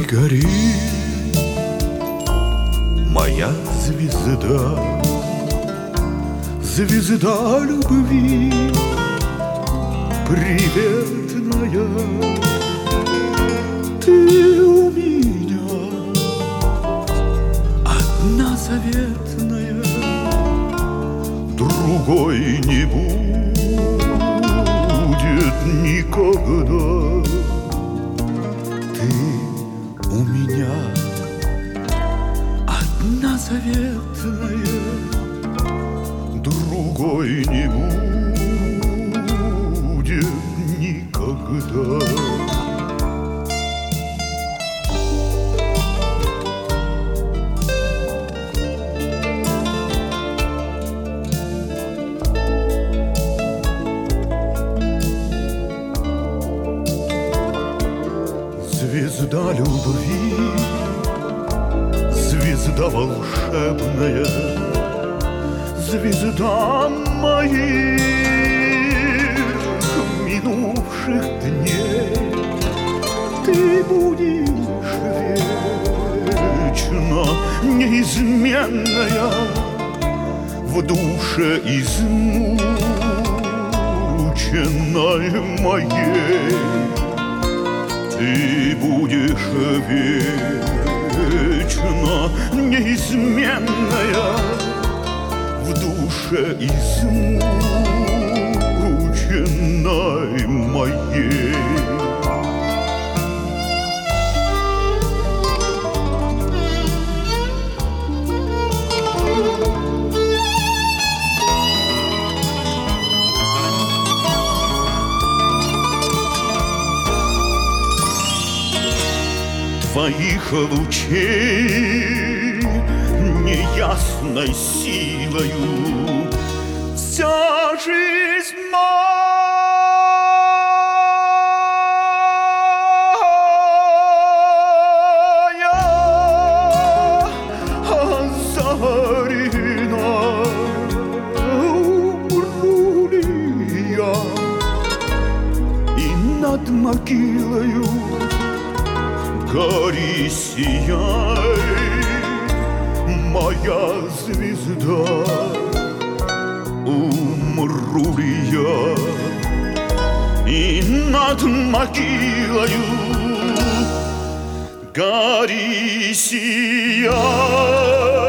гори, моя звезда, звезда любви, приветная. Ты у меня одна заветная, другой не будет никогда. Ты у меня одна заветная, другой не будет никогда. Звезда любви, звезда волшебная, звезда моих минувших дней. Ты будешь вечно неизменная в душе измученной моей. Ты будешь вечно неизменная в душе измученной моей. Твоих лучей неясной силою вся жизнь моя озарена. Умру ли я, и над могилою гори, сияй, моя звезда. Умру ли я, и над могилою гори, сияй.